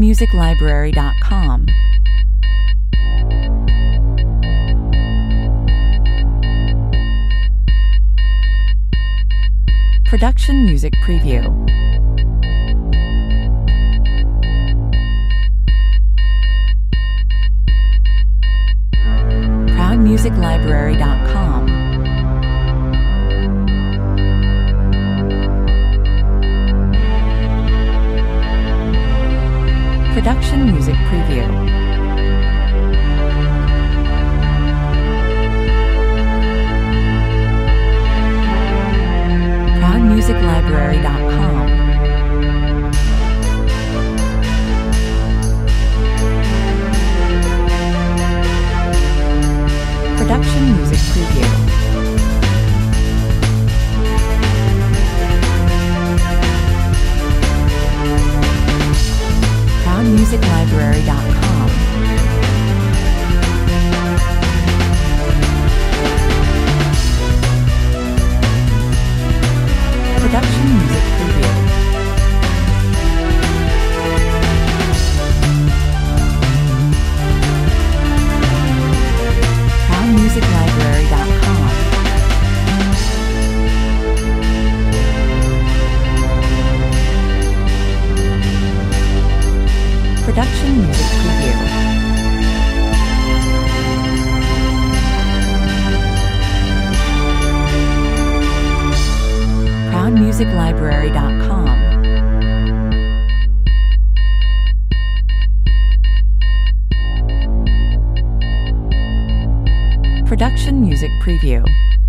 ProudMusicLibrary.com. Production Music Preview. ProudMusicLibrary.com. Production Music Preview. ProudMusicLibrary.com. Production Music Preview. ProudMusicLibrary.com. Production Music Preview. ProudMusicLibrary.com. Production Music Preview. ProudMusicLibrary.com. Production Music Preview.